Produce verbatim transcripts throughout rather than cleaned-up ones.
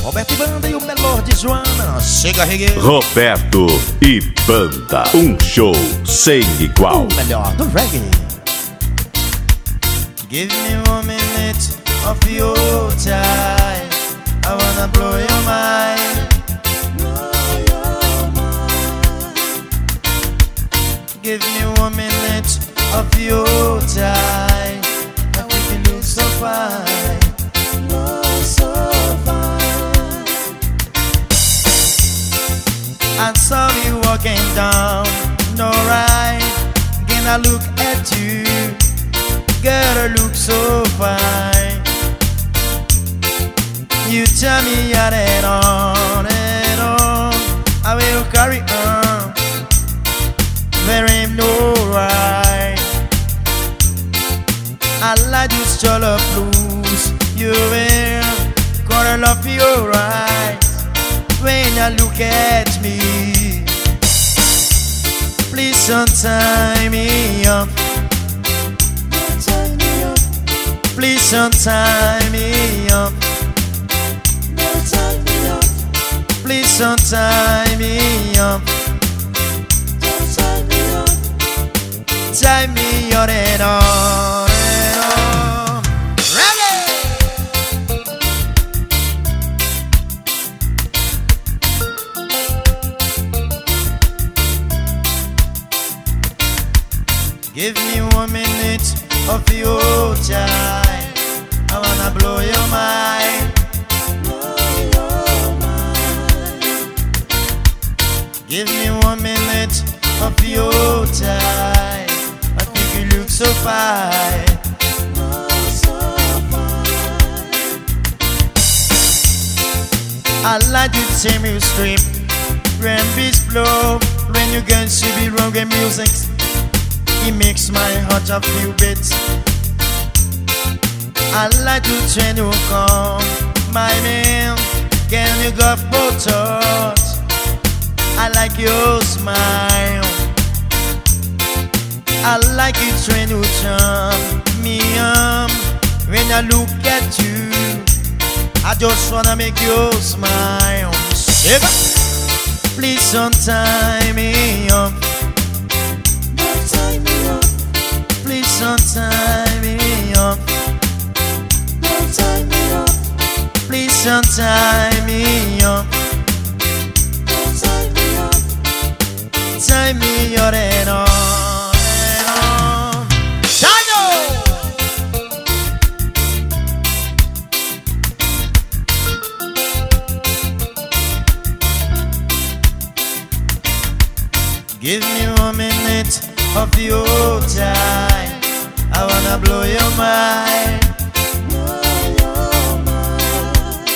Roberto e Banda e o Melor de Joana. Chega, Regueiro. Roberto e Banda, um show sem igual. O melhor do reggae. Give me one minute of your time. I wanna blow your mind. Blow your mind. Give me one minute of your time. I think you look so fine. Look so fine. I saw you walking down, no right. Again I look at you, girl, you look so fine. You tell me out and on and on, I will carry on. There ain't no right. I like this jollof blues you wear, corner of your eyes when you look at me. Please don't tie me up. Please don't tie me up. Please don't tie me up. Tie me on and on and on. Reggae! Give me one minute of your time. I wanna blow your mind. Blow your mind. Give me one minute of your time. I think you look so fine. Look so fine. I like the time you strip, when beats blow, when you can see the reggae music. It makes my heart a few bits. I like to train you come, my man. Can you go photos? I like your smile. I like it when you turn me on. When I look at you, I just wanna make you smile. Shiver. Please don't tie me up. Don't tie me up. Please don't tie me up. Don't tie me up. Please don't tie me up. Don't tie me up. Tie me on and on and on. Shine. Give me one minute of your time. I wanna blow your mind. Blow your mind.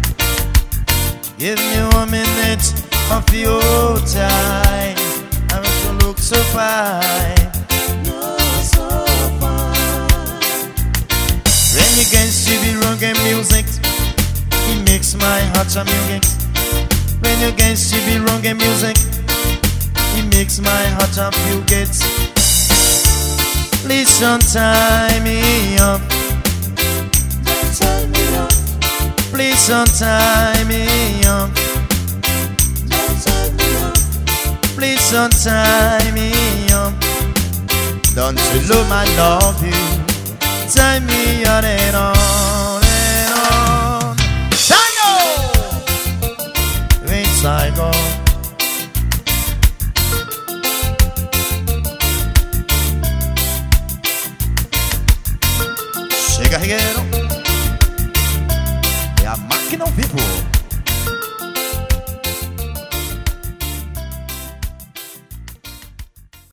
Give me one minute of your time. I make you look so fine. Look so fine. When you can see the reggae music, it makes my heart a music. When you can see the reggae music, it makes my heart a few gets. Please don't tie me up. Don't tie me up. Please don't tie me up. Don't tie me up. Please don't tie me up. Don't you know I love you? Tie me on and on and on. Psycho! Ain't psycho. Chega, Regueiro. É a máquina ao vivo.